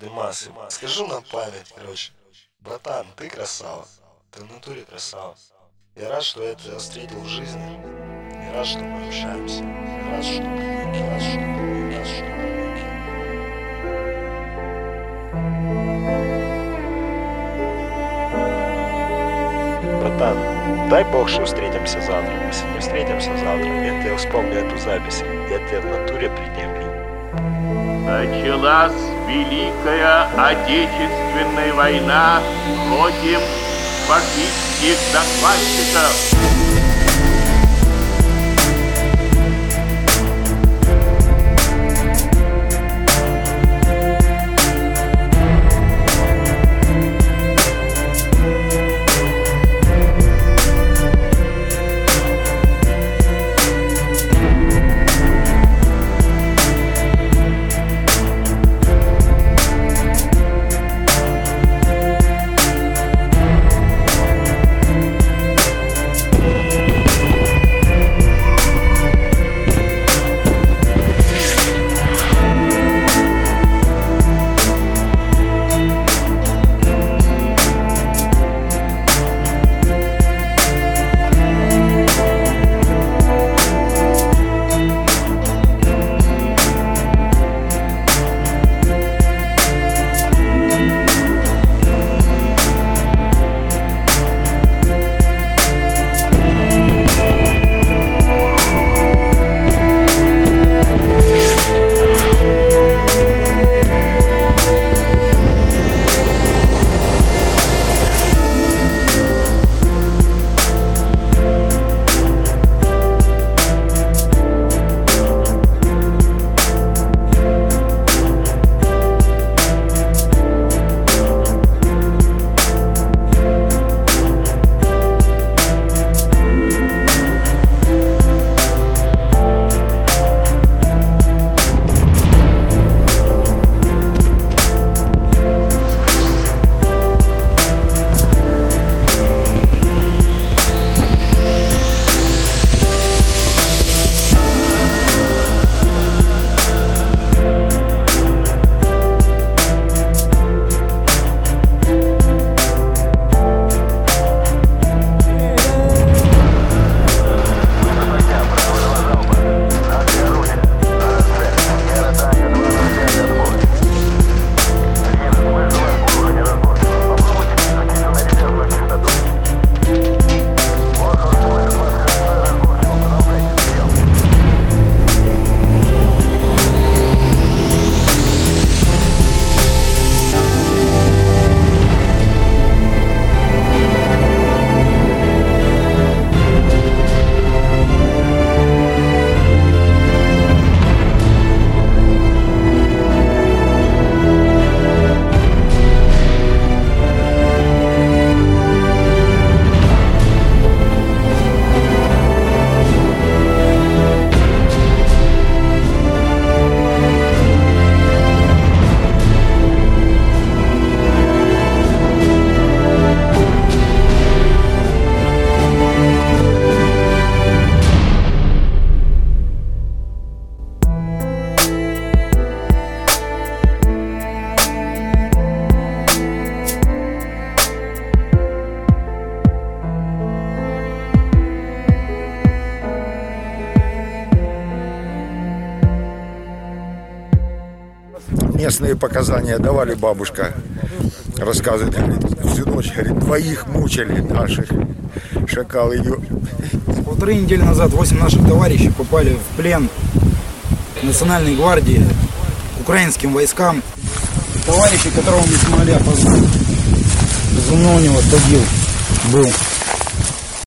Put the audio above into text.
Димас, скажу на память, короче. Братан, ты красава. Ты в натуре красава. Я рад, что я тебя встретил в жизни. Я рад, что мы общаемся. Я рад, что ты рад, что ты рад, что ты. Братан, дай Бог, что встретимся завтра. Если не встретимся завтра, я тебе вспомню эту запись. Я тебе в натуре предъявлю. Началась Великая Отечественная война против фашистских захватчиков. Местные показания давали, бабушка рассказывает, говорит, всю ночь, говорит, двоих мучили наших, шакалы. Полторы недели назад 8 наших товарищей попали в плен Национальной гвардии, украинским войскам. Товарищи, которого мы смогли опознать, у него Тагил был.